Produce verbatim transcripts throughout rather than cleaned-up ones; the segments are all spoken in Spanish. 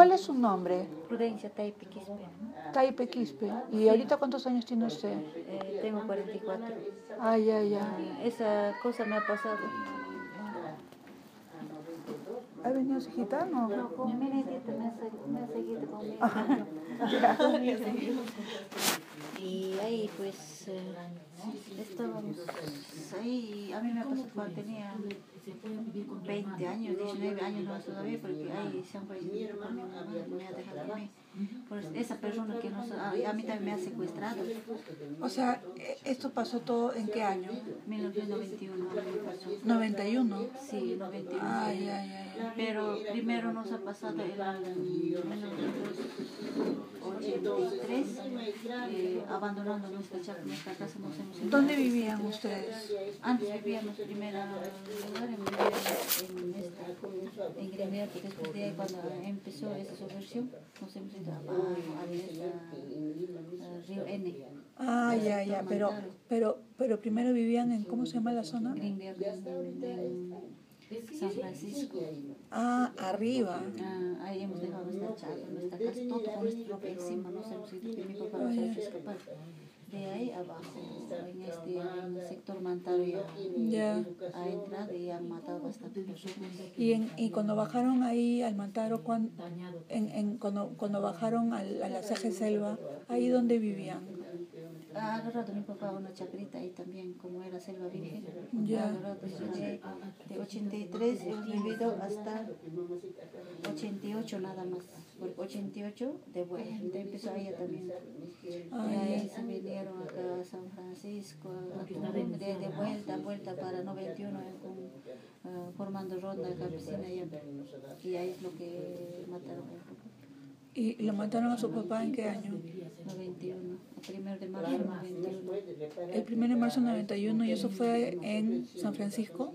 ¿Cuál es su nombre? Prudencia Taipe Quispe. Taipe Quispe. ¿Y Sí. ahorita cuántos años tiene usted? Eh, tengo cuarenta y cuatro. Ay, ay, ay. Ah, esa cosa me ha pasado. ¿Ha venido su hijita? No. No, con mi nietita me ha, se- me ha seguido conmigo. Ajá. Ya. Y ahí pues eh, estábamos ahí, a mí me ha pasado cuando tenía veinte años, diecinueve años no todavía, porque ahí se han ido con mi mamá, me ha dejado a mí. Pues esa persona que nos, a, a mí también me ha secuestrado. O sea, ¿esto pasó todo en qué año? mil novecientos noventa y uno a mí me pasó. ¿noventa y uno? Sí, noventa y uno. Ay, ay, ay. Pero primero nos ha pasado en mil novecientos ochenta y tres, eh, abandonando nuestra, nuestra casa, nos hemos ido. ¿Dónde vivían ustedes? Antes vivíamos primero lugar en, en, esta, en Gremiar, porque después de ahí cuando empezó esa subversión, nos hemos ido a, a, a, a Río N. Ah, ya, ya, pero, pero, pero primero vivían en, ¿cómo se llama la zona? Greenberg, en, en San Francisco. Ah, arriba. Ah, ahí hemos dejado nuestra chapa, nuestra casa, todo con nuestra ropa encima, nos hemos ido, que mi papá nos ha hecho escapar. De ahí abajo, en este en el sector Mantaria, Ya. ha entrado y han matado bastantes personas. Y, en, y cuando bajaron ahí al Mantaro, cuando, en, en, cuando, cuando bajaron al, a la Saje Selva, ¿ahí donde vivían? Ha agarrado mi papá una chacrita ahí también, como era selva virgen. Ya. Ha agarrado de, de ochenta y tres hemos vivido hasta ochenta y ocho nada más. Porque ochenta y ocho de vuelta empezó ella también. Ah, y ahí ya. se vinieron acá a San Francisco, a Tulum, de, de vuelta, vuelta para noventa y uno, con, uh, formando ronda de campesina allá. Y ahí es lo que mataron a mi papá. ¿Y lo mataron a su papá en qué año? noventa y uno, el primero de marzo de noventa y uno. El primero de marzo de noventa y uno, y eso fue en San Francisco,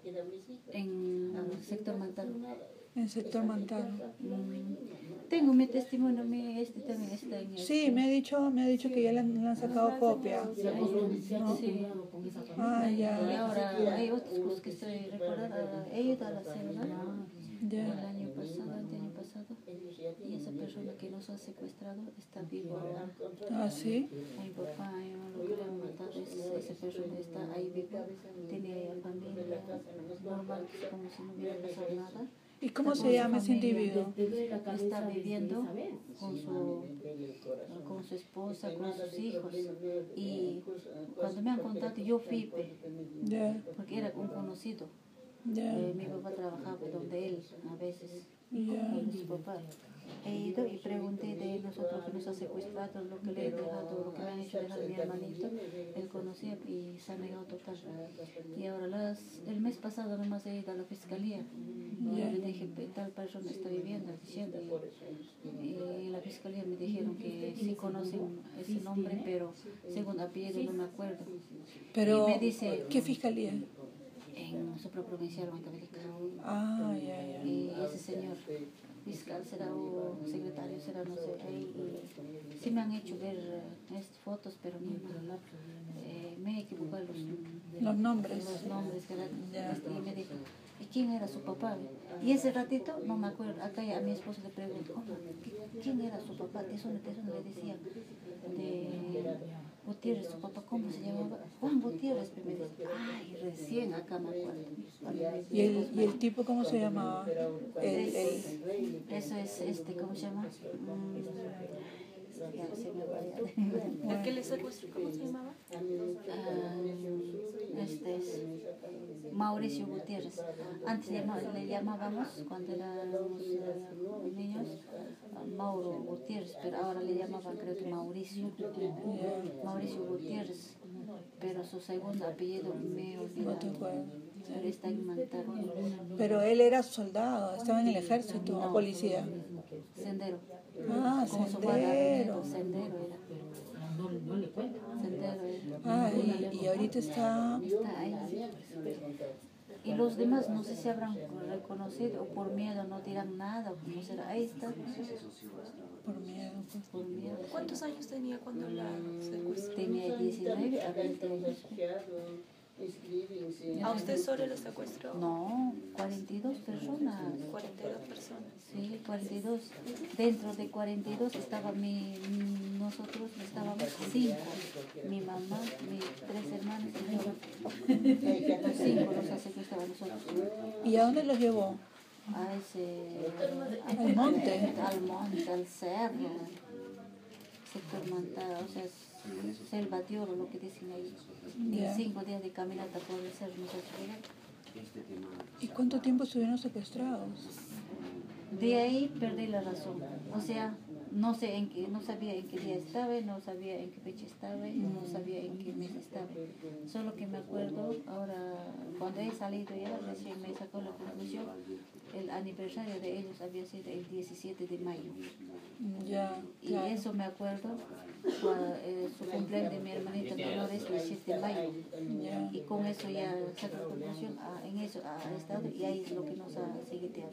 En el sector Mantaro. en el sector Mantaro. Mm, tengo mi testimonio, mi, este también está en el... Sí, me ha dicho, me ha dicho que ya le han, le han sacado copia. ¿No? Sí. Ah, Y ya. ahora hay otras cosas que estoy recordando. He ido a la selva Ya. el año pasado, el año pasado, y esa persona que nos ha secuestrado está vivo ahora. Ah, sí. A mi papá, a mi mamá lo que le han matado, es, esa persona está ahí viva, tiene ahí a familia, normal, como si no hubiera pasado nada. ¿Y cómo se llama ese individuo? Está viviendo con su, con su esposa, con sus hijos. Y cuando me han contado, yo fui, Ya, porque era un conocido. ya, Eh, mi papá trabajaba donde él, a veces, ya. con su papá. He ido y pregunté de nosotros que nos ha secuestrado, lo que le he dejado, lo que me han hecho dejar mi hermanito. Él conocía y se ha negado total. Y ahora, las, el mes pasado nomás he ido a la fiscalía. Y yo le dije, tal persona está viviendo, diciendo. Y, y la fiscalía me dijeron que sí conocen ese nombre, pero según apellido no me acuerdo. Pero, y me dice, ¿qué fiscalía? en supraprovincial Huancavelica. Ah, ya, ya. Y ese señor fiscal será o secretario será, no sé, ahí y sí me han hecho ver eh, estas fotos, pero no, eh, me he equivocado los, Los nombres. los nombres que eran, Ya. este, y me dijo, ¿y quién era su papá? Y ese ratito no me acuerdo, acá a mi esposo le pregunto, ¿cómo? ¿Quién era su papá? Tesoro, tesoro, le decía, de Gutiérrez, su papá, ¿cómo se llamaba? Juan Gutiérrez, me dice, ay, recién acá me acuerdo. ¿Y el, y el tipo cómo se llamaba? El, el, Eso es, este, ¿cómo se llama? Mm, ya se me va ya. ¿El que le secuestró, cómo se llamaba? Ah, este es Mauricio Gutiérrez. Antes llama, le llamábamos, cuando éramos uh, niños, uh, Mauro Gutiérrez, pero ahora le llamaban, creo que Mauricio. Mauricio Gutiérrez, pero su segundo apellido me he no te olvidado. acuerdas. Pero está en Mantaro. Pero él era soldado, estaba en el ejército, No. policía. Sendero. Ah, Como su sendero. Sendero era. Sendero era. Ah, y, y ahorita está... Está ahí. Y los demás no sé si habrán reconocido o por miedo no dirán nada, o cómo será. Ahí está. Por miedo. Por miedo. ¿Cuántos años tenía cuando la secuestró? Tenía diecinueve a veinte años. ¿A usted solo lo secuestró? No, cuarenta y dos personas. cuarenta y dos personas. Sí, cuarenta y dos. Dentro de cuarenta y dos estaba mi, mi- nosotros estábamos cinco. Mi mamá, mis tres hermanos y yo. Los cinco los ha secuestrado a nosotros. ¿Y a dónde los llevó? A ese... Al monte. Al monte, al cerro. Sector Manta, o sea, selva de oro, lo que dicen ahí. Y Ya. cinco días de caminata por el cerro nos ha llevado. ¿Y cuánto tiempo estuvieron secuestrados? De ahí perdí la razón. O sea, no sé en qué, no sabía en qué día estaba, no sabía en qué fecha estaba, y no sabía en qué mes estaba. Solo que me acuerdo, ahora, cuando he salido ya, recién me sacó la conclusión, el aniversario de ellos había sido el diecisiete de mayo. Ya, Y claro. eso me acuerdo, cuando, eh, su cumpleaños de mi hermanita menor es el siete de mayo. Ya. Y con eso ya saco la conclusión, ah, en eso ha estado, y ahí es lo que nos ha seguido.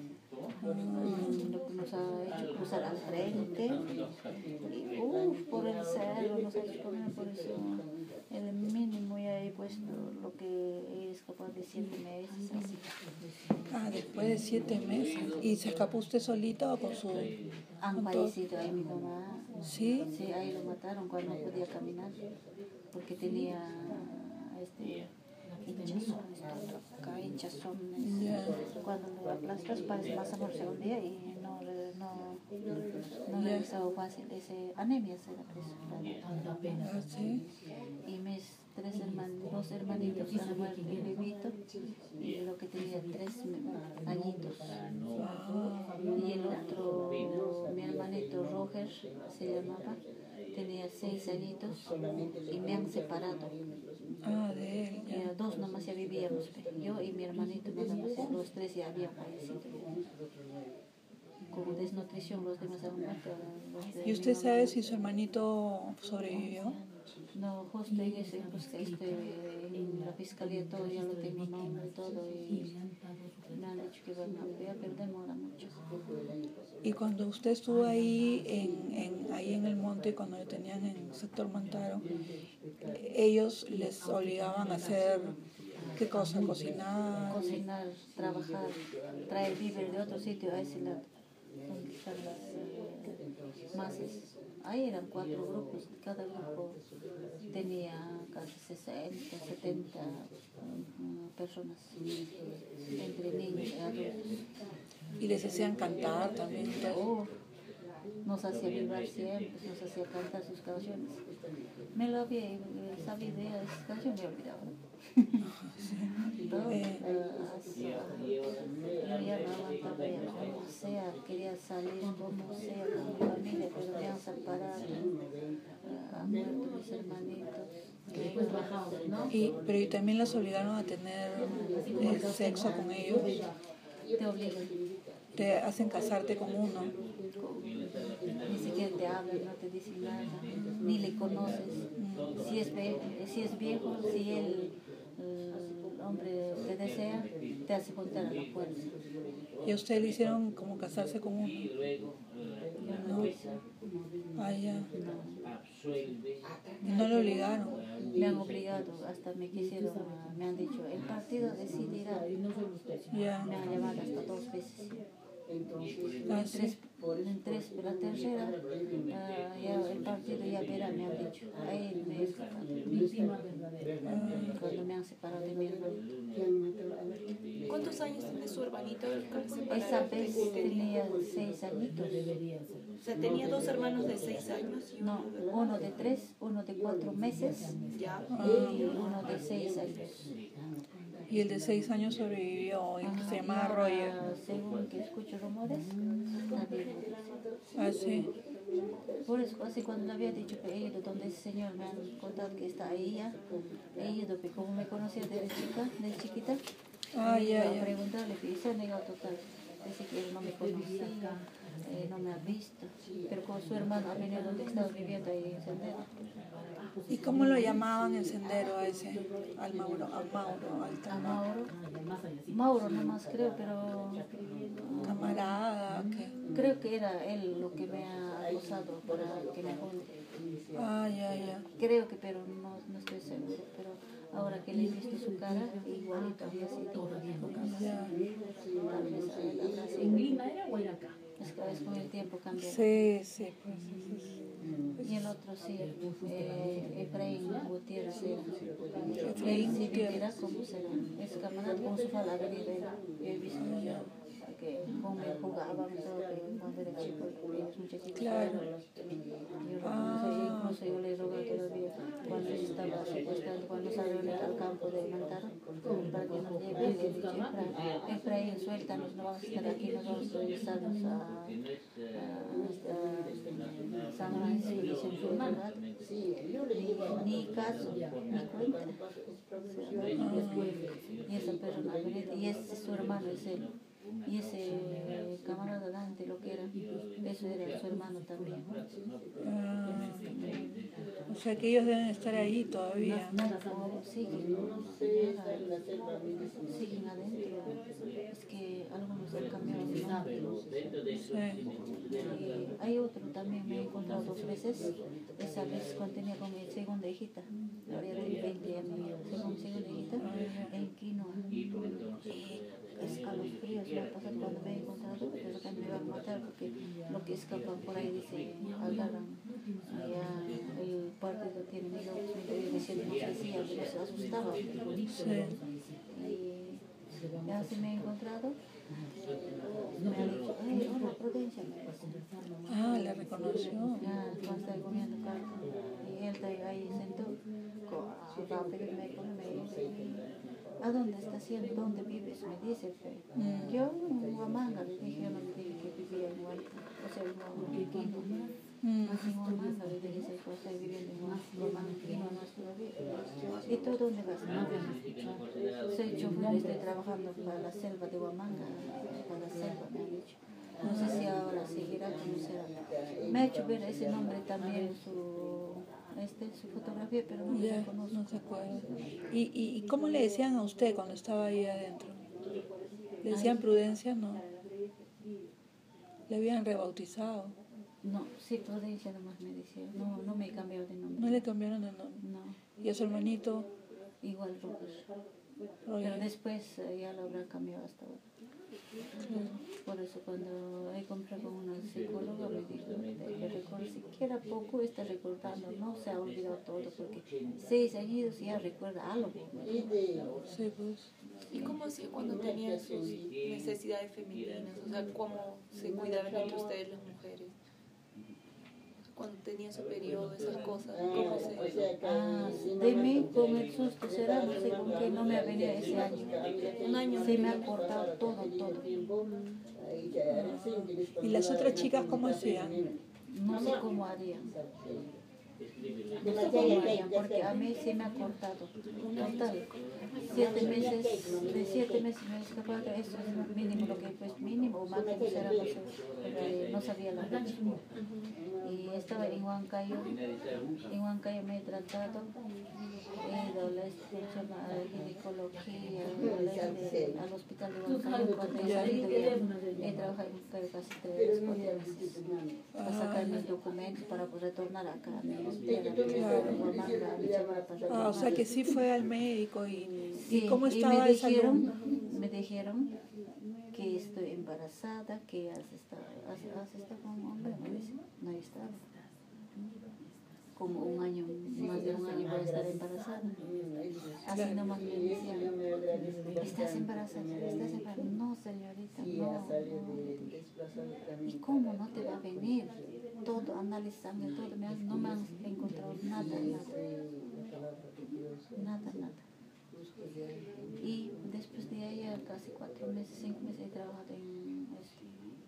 Mm, lo que nos ha hecho cruzar al frente y uff, por el cerro nos ha hecho caminar por eso. El mínimo ya he puesto lo que es capaz de siete meses así. Ah, después de siete meses. ¿Y se escapó usted solita o con su...? Han con todo? fallecido ahí mi mamá. ¿Sí? Sí, ahí lo mataron cuando no podía caminar porque tenía este hinchazones, todo acá, hinchazones. Ya. Cuando lo aplastas parece más amor un día y no, re- no, no Ya. regresaba fácil. Ese anemia se la presión. Ah, sí. Y mis tres hermanos, dos hermanitos han muerto, el bebito y lo que tenía tres añitos. Ah, Y el otro, mi hermanito Roger se llamaba, tenía seis añitos y me han separado. ah, de él, Ya, ya. dos nomás ya vivíamos, yo y mi hermanito, nada más, los tres ya habían fallecido. Con desnutrición los demás han muerto. los de ¿Y mi usted mamá. sabe si su hermanito sobrevivió? No, justo en ese, pues, este, en la fiscalía todo, ya lo tengo nombre y todo, y me han dicho que van a ver, pero demora mucho. Y cuando usted estuvo ahí en, en, ahí en el monte, cuando lo tenían en el sector Mantaro, ellos les obligaban a hacer, ¿qué cosa? Cocinar. Cocinar, trabajar, traer víveres de otro sitio a ese lado, donde están las eh, masas. Ahí eran cuatro grupos, cada grupo tenía casi sesenta, setenta um, personas, entre niños y adultos. Y les hacían cantar también. Oh, nos hacía vibrar siempre, nos hacía cantar sus canciones. Me lo había eh, sabido de esas canciones, me olvidaba. Todo, Eh. eh, así, yo ya no aguantaba, ya como sea, quería salir como sea con mi familia, pero me han separado, eh, han muerto mis hermanitos. Y, pero y también las obligaron a tener eh, sexo con ellos. Te obligan, Te hacen casarte con uno. ni siquiera te hablan, no te dicen nada, ni le conoces. Si es, ve- si es viejo, si el, el hombre te desea, te hace juntar a la fuerza. Y a usted le hicieron como casarse con uno. Yo no quise, Ah, ya. no. Y no lo obligaron. Me han obligado, hasta me quisieron, ah, me han dicho, el partido decidirá. Ya. Me han llamado hasta dos veces. Ah, En sí. tres, en tres, la tercera, ah, ya el partido ya verá, me han dicho. Ahí me he escapado. Cuando me han separado de mi hermano. ¿Cuántos años tiene su hermanito? El que le separaron? Esa vez tenía seis añitos. O sea, tenía dos hermanos de seis años y uno No, de- uno de tres, uno de cuatro meses Ya. y uno de seis años. Y el de seis años sobrevivió, y Ajá, se y llamaba ahora, Roger. según que escucho rumores, está vivo. Ah, sí. Por eso, así cuando le había dicho que he ido donde ese señor me han contado que está ahí ya, he ido, que como me conocía desde chica, desde chiquita, Ah, he ido ya, a ya. preguntarle, y se ha negado total. Dice que él no me conocía, eh, no me ha visto, pero con su hermano ha venido donde estaba viviendo ahí en Sendero. ¿Y cómo lo llamaban en Sendero a ese, al Mauro, a Mauro, al A tal Mauro, Mauro nomás creo, pero camarada? ¿Qué? creo que era él lo que me ha acosado para que me junte. Ah, ya, ya. Creo que, pero no, no estoy seguro, pero ahora que le he visto su cara, igualito había sido. Ya. Tal vez a él habrá sido. Es que a veces con el tiempo cambia. Sí, sí, pues. Eso es. Y el otro sí, eh, Efraín Gutiérrez era. Efraín Él sí Gutiérrez. vivirá como será. Es camarada con su fala venido él. Yo he visto ya que con él jugaban todo, que cuando era chico, ellos muchachitos. Claro. Yo lo Ah. conocí, incluso yo le rogué todavía cuando él estaba secuestrando, cuando salió al campo de Mantaro, para que nos lleve. Le dije, Efraín, Efraín, suéltanos, no vamos a estar aquí, nos vamos a regresarnos a, a, a San Francisco, dice en su lugar. Ni, ni caso, ni cuenta. O sea, y esa persona, y ese su hermano es él. Y ese camarada Dante, lo que era, eso era su hermano también. Ah, o sea que ellos deben estar ahí todavía. O siguen, siguen adentro. Es que algunos han cambiado de nombre. Sí. Y hay otro también, me he encontrado dos veces. Esa vez cuando tenía con mi segunda hijita, ahora ya tengo veinte años, según segunda hijita, en Quinoa. Y escalofríos me ha pasado cuando me he encontrado, de repente me van a matar porque lo que escapan por ahí dice, agarran, allá el partido tiene mil ojos, mil diciendo no sé si algunos se asustaban. Sí. Y ya se me ha encontrado, me ha dicho, ay, hola Prudencia, me dice. Ah, la reconoció. Ya, cuando estaba comiendo carne, y él está ahí sentado, va a pedirme con me dice, ¿a dónde estás yendo? ¿Dónde vives? Me dice, Mm. yo en Huamanga, le dije, yo no le dije que vivía en Huamanga, o sea, en Huamanga, Mm. en Huamanga, le dije, pues estoy viviendo en Huamanga, Quinoa no es todavía. ¿Y tú dónde vas? No, soy chofer, estoy trabajando para la selva de Huamanga, para la selva, me han dicho. No sé si ahora seguirá, como será. Me ha hecho ver ese nombre también, su, este, su fotografía, pero no Ya, lo conozco. no se acuerda. ¿Y, y, ¿Y cómo le decían a usted cuando estaba ahí adentro? ¿Le decían Prudencia? No. ¿Le habían rebautizado? No, sí, Prudencia nomás me decía. No, no me he cambiado de nombre. ¿No le cambiaron de nombre? No, ¿Y a su hermanito? igual Roger. Roger. Pero después eh, ya lo habrá cambiado hasta ahora. Claro. Por eso cuando he comprado con una psicóloga me dijo que recuerde siquiera poco está recordando, no se ha olvidado todo porque seis años ya recuerda algo. Sí, pues. ¿Y cómo hacía cuando tenía sus necesidades femeninas? O sea, ¿cómo se cuidaban entre ustedes las mujeres? Cuando tenía su periodo, esas cosas, ¿cómo se...? Ah, de mí con el susto será, no sé con qué, no me ha venido ese año. Un año. Se me ha cortado todo, todo. ¿Y las otras chicas cómo hacían? No sé cómo harían. No sé cómo harían, porque a mí se me ha cortado. Total. Siete meses, de siete meses me he escapado, eso es mínimo, lo que pues mínimo o máximo será, no sé, porque no sabía la fecha. Y estaba en Huancayo, en Huancayo me he tratado, he ido a la, a la ginecología, a la, al hospital de Huancayo, cuando he salido ya, he trabajado en Huancayo casi tres, cuatro meses, para sacar mis documentos para pues, retornar acá a mi tierra, Huamanga, mi chavala, para Ah, o sea retornar. que sí fue al médico y, Sí, ¿y cómo y estaba me de salud? dijeron, me dijeron que estoy embarazada, que has estado, has, has estado con un hombre, me dice, no he estado. Como un año, más de un año voy a estar embarazada. Así nomás me decían, ¿estás embarazada? ¿Estás embarazada? No, señorita, no, no. ¿Y cómo no te va a venir? Todo, análisis sangre, todo, me han- no me han encontrado nada, nada. Nada, nada. Y después de ahí, ya casi cuatro meses, cinco meses he trabajado en, este,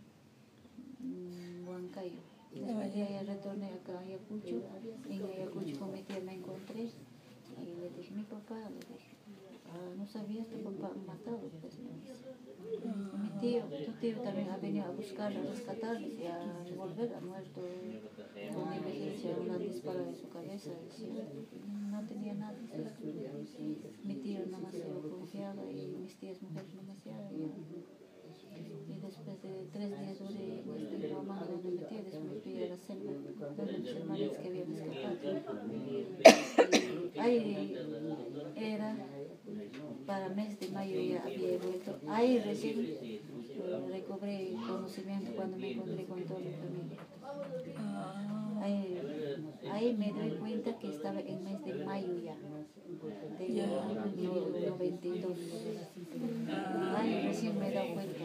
en Huancayo. Después de ahí retorné acá a Ayacucho. En Ayacucho con mi tía me encontré y le dije, mi papá, le dije, ah, no sabías, tu papá han matado, pues me dice. Mi tío, tu tío también ha venido a buscarla, a rescatarles y a volver, ha muerto con emergencia, una disparo en su cabeza, decía, no tenía nada. Mi tío nomás se confiaba y mis tías mujeres demasiado. Y después de tres días duré en este romano donde me metí, después me fui a la selva, donde mis hermanos que habían escapado. Y ahí era, para mes de mayo ya había vuelto. Ahí recién eh, recobré conocimiento cuando me encontré con toda mi familia. Ahí, ahí me doy cuenta que estaba en mes de mayo ya, del año noventa y dos. Ahí recién me he dado cuenta.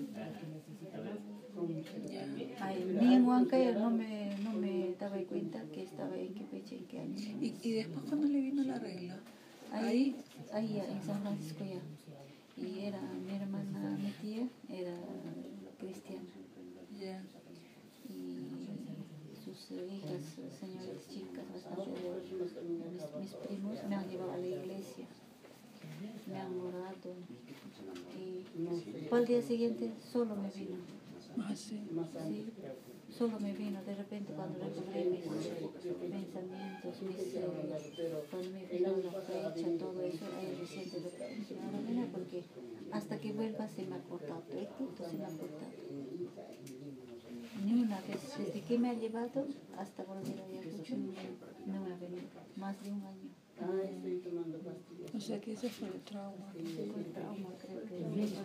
Ay, ni en Huancayo no me, no me daba cuenta que estaba en qué fecha, en qué año. ¿Y, y después cuando le vino la regla? Ahí, ahí en San Francisco ya. Y era mi hermana, mi tía, era cristiana. Yeah. Y sus hijas, señoras chicas, bastante, mis, mis primos me han llevado a la iglesia, me han orado. Y para el día siguiente solo me vino. Ah, sí. Sí, solo me vino de repente cuando recobré mis pensamientos, mis, eh, cuando me vino la fecha, todo eso, ahí recién de repente, no, porque hasta que vuelva se me ha cortado, todo se me ha cortado. Ni una vez, desde que me ha llevado hasta volver a Ayacucho, no me ha venido, más de un año. O sea que ese fue el trauma. Ese fue el trauma, creo que.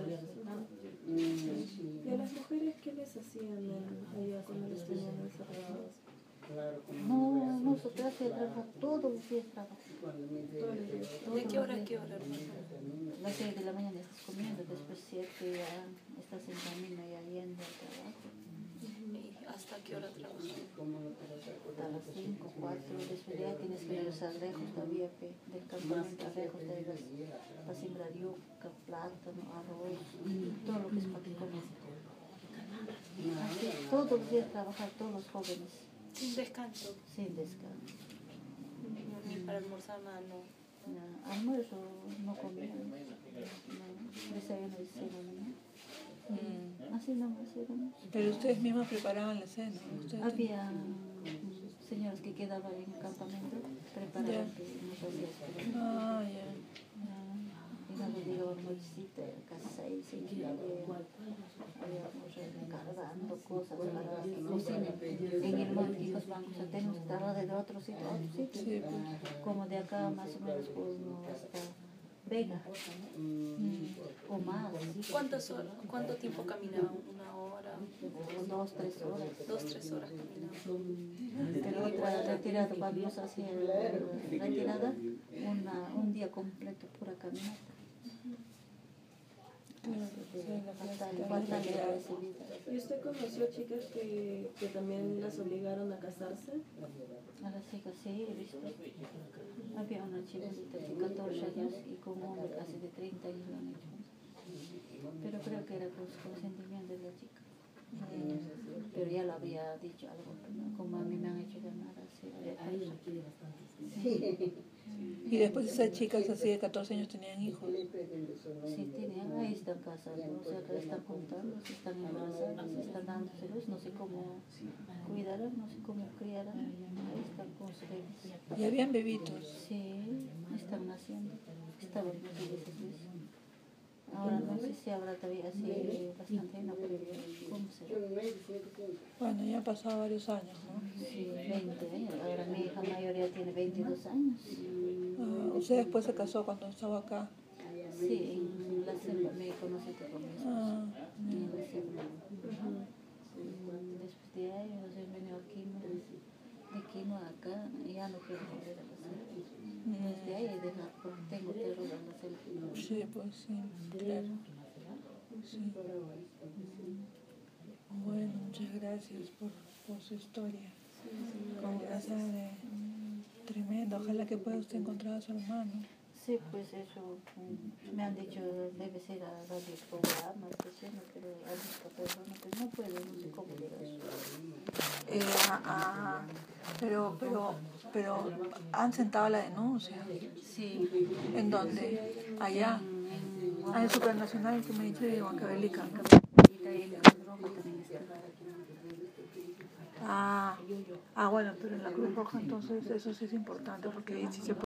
¿Y a las mujeres qué les hacían allá cuando les tenían encerrados? No, nosotras se trabaja todos los días trabajo. ¿De qué hora a qué hora? Las seis de la mañana estás comiendo, después siete ya estás en camino ya yendo al trabajo. ¿Y hasta qué hora trabajas? Hasta las cinco, cuatro, después ya tienes que regresar lejos todavía, pe, del campamento lejos, te vas a sembrar yuca, plátano, arroz, todo lo que es para que comas. Así, todos los días trabajar todos los jóvenes. Sin descanso. Sin descanso. Ni para almorzar nada, no. No, almuerzo no comía, no, desayuno y cena, ¿no? Mm. Así nomás éramos. Pero ustedes mismos preparaban la cena. ¿Ustedes Había mm, señoras que quedaban en el campamento, preparaban Ya. que nos hacía esperar. Ah, ya. Ah, y luego llegábamos visita a casa seis, cinco y media, íbamos encargando cosas para que cocinen en el monte, hijos bancos, o sea, tenemos que estar de otro sitio a otro sitio, Sí, pues. como de acá más o menos por uno hasta Vega, mm, o más, ¿Cuántas horas, ¿Cuánto tiempo caminaban? ¿Una hora? o dos, tres horas. Dos, tres horas caminaban. Pero otra retirada, vamos hacia la retirada, una, un día completo pura caminata. Hasta el cuatro de recibida. ¿Y usted conoció chicas que, que también las obligaron a casarse? A las chicas sí, he visto. Había una chibolita de catorce años y con un hombre casi de treinta años lo han hecho. Pero creo que era con su consentimiento de la chica. Pero ya lo había dicho algo, ¿no? Como a mí me han hecho llamar así. Sí. Y después esas chicas así de catorce años tenían hijos. Sí, tenían, ahí están casados, o sea, que están juntando, se están embarazadas, se están dándose luz, no sé cómo cuidarán, no sé cómo criarán, ahí están con sus bebés. Y habían bebitos. Sí, están naciendo, estaban muy felices de eso. Ahora no sé si habrá todavía así bastante, no creo, ¿cómo será? Bueno, ya han pasado varios años, ¿no? Sí, veinte años, ahora mi hija mayor ya tiene veintidós años. Ah, usted después se casó cuando estaba acá. Sí, en la selva me conocí con mi esposo, Ah, en la selva. Después de ahí, o sea, venido aquí, ¿no? De Quino a acá, ya no quiero volver a la selva. Desde ahí he dejado, porque tengo terror a la selva. sí, pues sí, claro. Sí. Bueno, muchas gracias por, por su historia. Sí, sí, Como gracias. de tremendo. Ojalá que pueda usted encontrar a su hermano. Sí, Sí, pues eso mm, me han dicho, debe ser a radio programas, diciendo, pero a esta persona pues no puedo, no sé cómo llegar. Eh, ah, ah, pero, pero, pero han sentado la denuncia. Sí. ¿En dónde? Allá. En, en, Ah, en Supranacional que me dice de Huancavelica. y también en Cruz Roja también está. Ah, ah, bueno, pero en la Cruz Roja entonces eso sí es importante porque ahí sí se